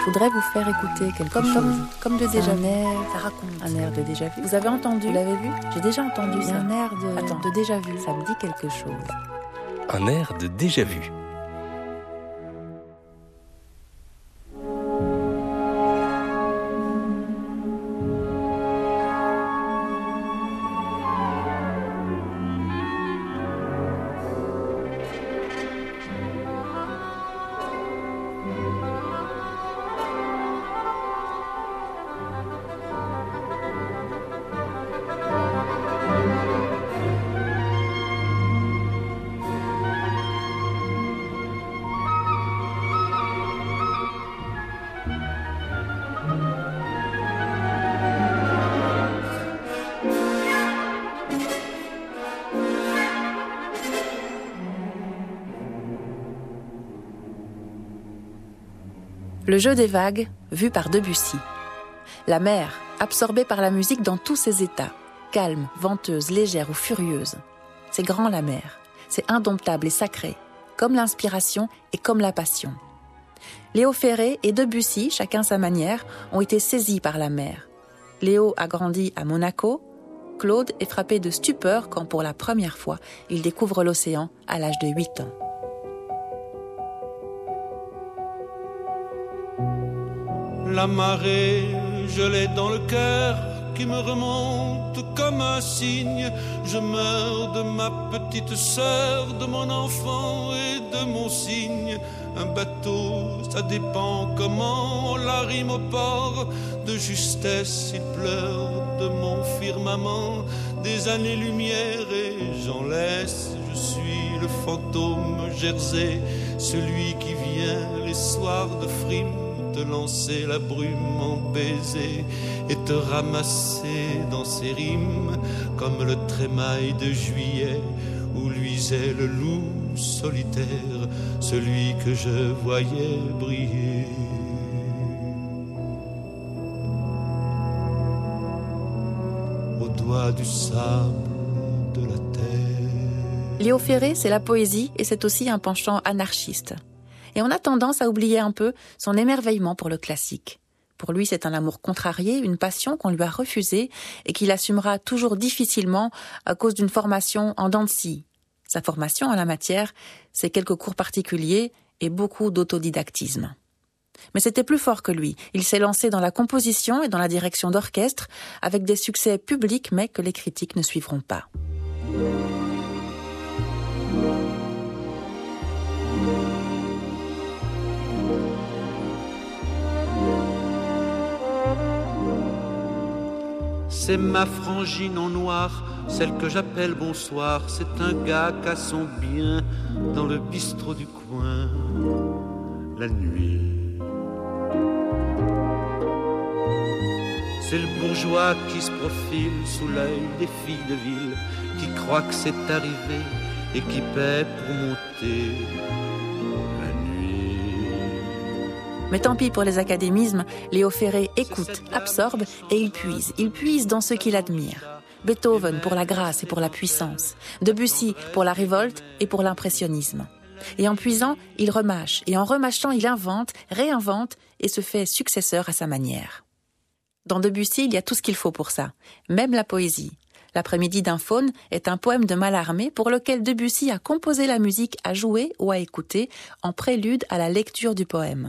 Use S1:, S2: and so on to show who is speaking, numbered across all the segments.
S1: Je voudrais vous faire écouter quelque chose. Comme de déjà vu. Ça raconte. Un air de déjà vu. Vous avez entendu? Vous l'avez vu? J'ai déjà entendu ça. Un air de déjà vu. Ça me dit quelque chose.
S2: Un air de déjà vu.
S1: Le jeu des vagues, vu par Debussy. La mer, absorbée par la musique dans tous ses états, calme, venteuse, légère ou furieuse. C'est grand la mer, c'est indomptable et sacré, comme l'inspiration et comme la passion. Léo Ferré et Debussy, chacun sa manière, ont été saisis par la mer. Léo a grandi à Monaco, Claude est frappé de stupeur quand pour la première fois, il découvre l'océan à l'âge de 8 ans.
S3: La marée, je l'ai dans le cœur, qui me remonte comme un cygne. Je meurs de ma petite sœur, de mon enfant et de mon cygne. Un bateau, ça dépend comment on l'arrime au port. De justesse, il pleure de mon firmament. Des années-lumière et j'en laisse. Je suis le fantôme Jersey, celui qui vient les soirs de frime te lancer la brume en baiser et te ramasser dans ses rimes comme le trémail de juillet où luisait le loup solitaire, celui que je voyais briller. Au doigt du sable de la terre.
S1: Léo Ferré, c'est la poésie et c'est aussi un penchant anarchiste. Et on a tendance à oublier un peu son émerveillement pour le classique. Pour lui, c'est un amour contrarié, une passion qu'on lui a refusée et qu'il assumera toujours difficilement à cause d'une formation en dents de scie. Sa formation en la matière, c'est quelques cours particuliers et beaucoup d'autodidactisme. Mais c'était plus fort que lui. Il s'est lancé dans la composition et dans la direction d'orchestre avec des succès publics mais que les critiques ne suivront pas.
S3: C'est ma frangine en noir, celle que j'appelle bonsoir. C'est un gars qu'a son bien dans le bistrot du coin, la nuit. C'est le bourgeois qui se profile sous l'œil des filles de ville, qui croit que c'est arrivé et qui paie pour monter la nuit.
S1: Mais tant pis pour les académismes, Léo Ferré écoute, absorbe et il puise dans ce qu'il admire. Beethoven pour la grâce et pour la puissance, Debussy pour la révolte et pour l'impressionnisme. Et en puisant, il remâche, et en remâchant, il invente, réinvente et se fait successeur à sa manière. Dans Debussy, il y a tout ce qu'il faut pour ça, même la poésie. L'après-midi d'un faune est un poème de Mallarmé pour lequel Debussy a composé la musique à jouer ou à écouter en prélude à la lecture du poème.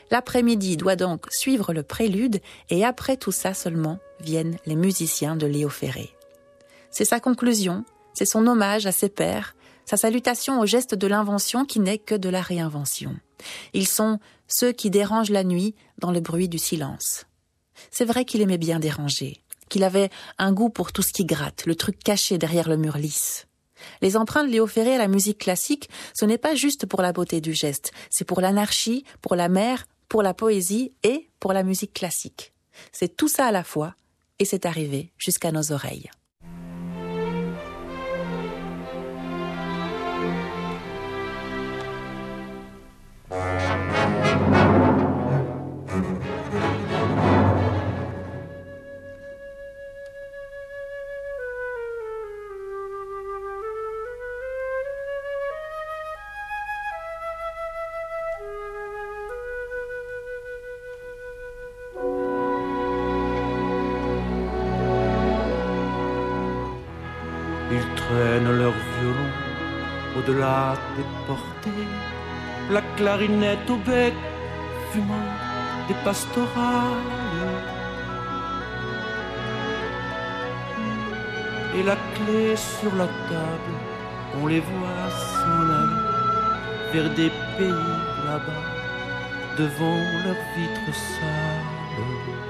S1: L'après-midi doit donc suivre le prélude et après tout ça seulement viennent les musiciens de Léo Ferré. C'est sa conclusion, c'est son hommage à ses pairs, sa salutation au geste de l'invention qui n'est que de la réinvention. Ils sont ceux qui dérangent la nuit dans le bruit du silence. C'est vrai qu'il aimait bien déranger, qu'il avait un goût pour tout ce qui gratte, le truc caché derrière le mur lisse. Les emprunts de Léo Ferré à la musique classique, ce n'est pas juste pour la beauté du geste, c'est pour l'anarchie, pour la mer, pour la poésie et pour la musique classique. C'est tout ça à la fois, et c'est arrivé jusqu'à nos oreilles.
S3: Ils traînent leur violon au-delà des portées, la clarinette au bec fumant des pastorales, et la clé sur la table, on les voit s'en aller vers des pays là-bas, devant leurs vitres sales.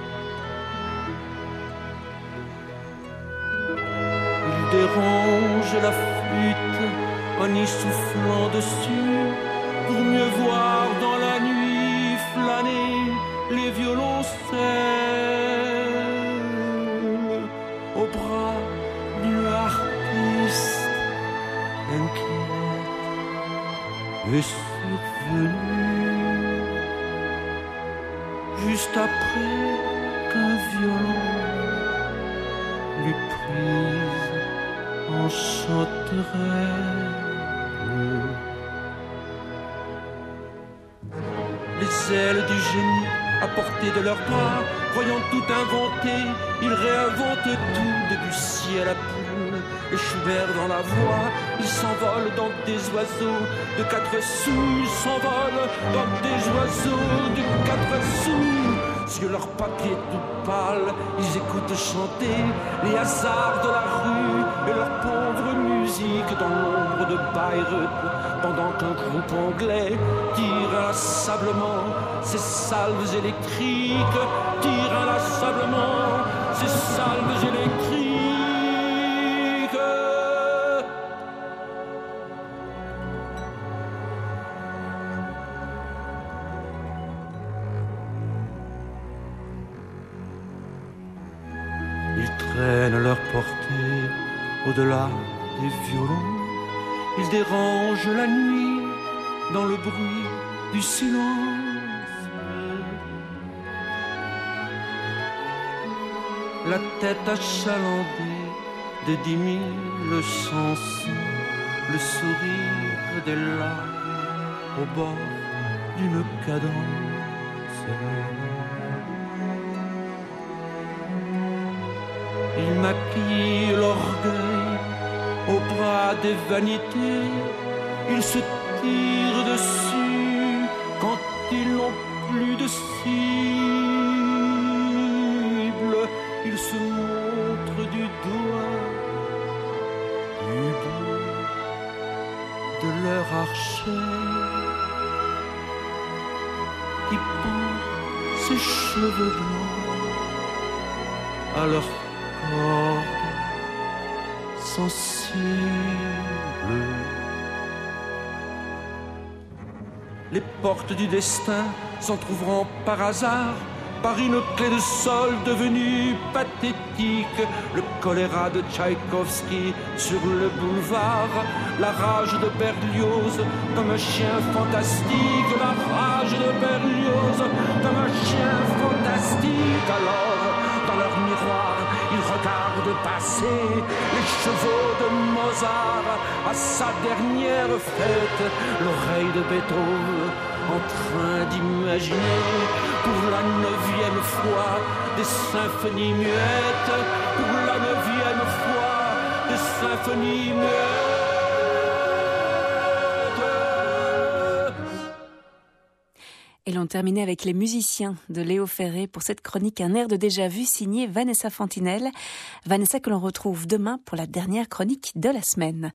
S3: Ils dérangent la flûte en y soufflant dessus, pour mieux voir dans la nuit flâner les violoncelles au bras d'une harpiste inquiète et survenue juste après qu'un violon lui prise enchanterait. Les ailes du génie à portée de leurs bras, croyant tout inventer, ils réinventent tout, Debussy à la plume et Schubert dans la voix. Ils s'envolent dans des oiseaux de 4 sous, ils s'envolent dans des oiseaux de 4 sous. Sur leur papier tout pâle, ils écoutent chanter les hasards de la rue et leur pauvre musique dans l'ombre de Bayreuth, pendant qu'un groupe anglais tire inlassablement ses salves électriques, tire inlassablement ses salves électriques. Ils traînent leur portée au-delà des violons. Ils dérangent la nuit dans le bruit du silence. La tête achalandée de 10 000 chansons, le sourire des larmes au bord d'une cadence. Ils maquillent l'orgueil au bras des vanités, ils se tirent dessus quand ils n'ont plus de cible. Ils se montrent du doigt du bout de leur archet qui pend ses cheveux blancs à leur corps sensible. Les portes du destin s'entr'ouvrant par hasard, par une clé de sol devenue pathétique, le choléra de Tchaïkovski sur le boulevard, la rage de Berlioz comme un chien fantastique, la rage de Berlioz comme un chien fantastique. Alors, dans leur miroir, ils regardent passer les chevaux de Mozart à sa dernière fête, l'oreille de Beethoven en train d'imaginer pour la 9e fois des symphonies muettes, pour la 9e fois des symphonies muettes.
S4: Et l'on terminait avec les musiciens de Léo Ferré pour cette chronique Un air de déjà-vu signée Vanessa Fantinel. Vanessa que l'on retrouve demain pour la dernière chronique de la semaine.